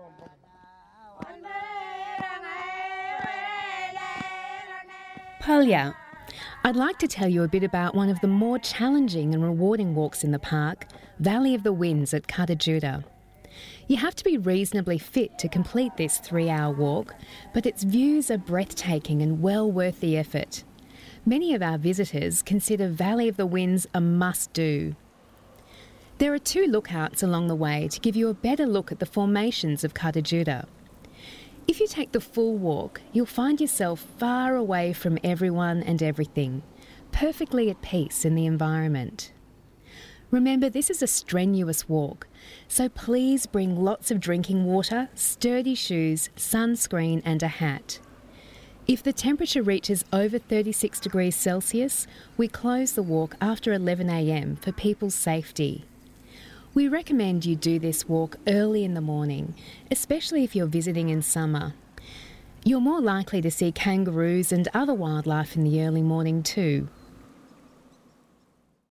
Palya, I'd like to tell you a bit about one of the more challenging and rewarding walks in the park, Valley of the Winds at Kata Tjuta. You have to be reasonably fit to complete this 3-hour walk, but its views are breathtaking and well worth the effort. Many of our visitors consider Valley of the Winds a must-do. There are 2 lookouts along the way to give you a better look at the formations of Kata Tjuta. If you take the full walk, you'll find yourself far away from everyone and everything, perfectly at peace in the environment. Remember, this is a strenuous walk, so please bring lots of drinking water, sturdy shoes, sunscreen and a hat. If the temperature reaches over 36 degrees Celsius, we close the walk after 11 a.m. for people's safety. We recommend you do this walk early in the morning, especially if you're visiting in summer. You're more likely to see kangaroos and other wildlife in the early morning too.